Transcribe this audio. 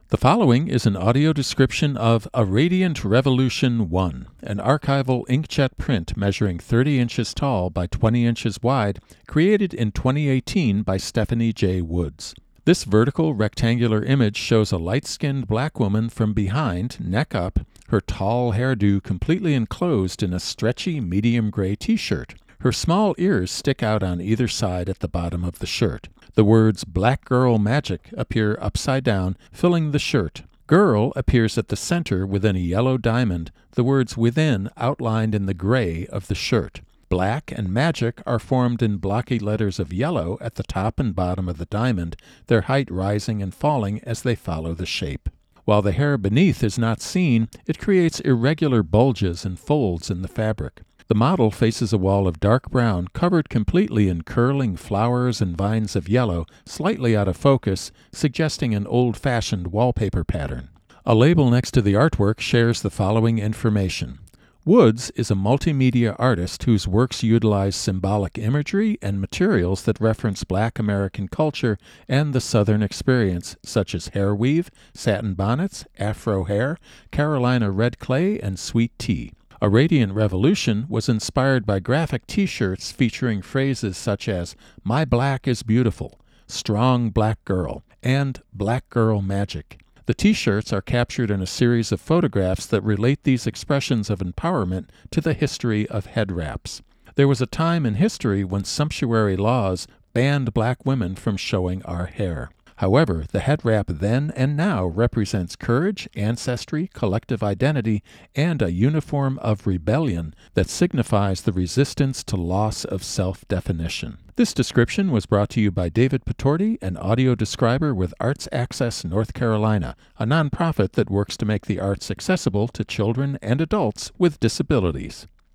The following is an audio description of A Radiant Revolution 1, an archival inkjet print measuring 30 inches tall by 20 inches wide, created in 2018 by Stephanie J. Woods. This vertical rectangular image shows a light-skinned black woman from behind, neck up, her tall hairdo completely enclosed in a stretchy medium gray t-shirt. Her small ears stick out on either side at the bottom of the shirt. The words "Black Girl Magic" appear upside down, filling the shirt. "Girl" appears at the center within a yellow diamond, the words "within" outlined in the gray of the shirt. "Black" and "Magic" are formed in blocky letters of yellow at the top and bottom of the diamond, their height rising and falling as they follow the shape. While the hair beneath is not seen, it creates irregular bulges and folds in the fabric. The model faces a wall of dark brown covered completely in curling flowers and vines of yellow, slightly out of focus, suggesting an old-fashioned wallpaper pattern. A label next to the artwork shares the following information. Woods is a multimedia artist whose works utilize symbolic imagery and materials that reference Black American culture and the Southern experience, such as hair weave, satin bonnets, afro hair, Carolina red clay, and sweet tea. A Radiant Revolution was inspired by graphic t-shirts featuring phrases such as "My Black is Beautiful," "Strong Black Girl," and "Black Girl Magic." The t-shirts are captured in a series of photographs that relate these expressions of empowerment to the history of head wraps. There was a time in history when sumptuary laws banned black women from showing our hair. However, the head wrap then and now represents courage, ancestry, collective identity, and a uniform of rebellion that signifies the resistance to loss of self-definition. This description was brought to you by David Patorti, an audio describer with Arts Access North Carolina, a nonprofit that works to make the arts accessible to children and adults with disabilities.